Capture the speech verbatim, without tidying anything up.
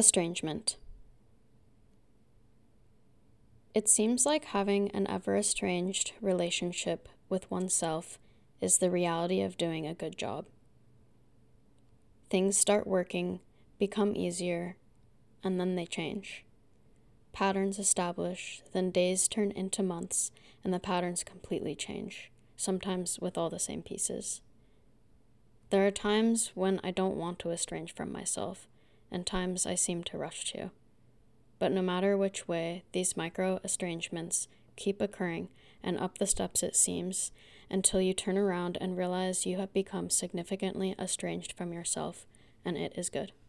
Estrangement. It seems like having an ever-estranged relationship with oneself is the reality of doing a good job. Things start working, become easier, and then they change. Patterns establish, then days turn into months, and the patterns completely change, sometimes with all the same pieces. There are times when I don't want to estrange from myself, and times I seem to rush to. But no matter which way, these micro-estrangements keep occurring, and up the steps it seems, until you turn around and realize you have become significantly estranged from yourself, and it is good.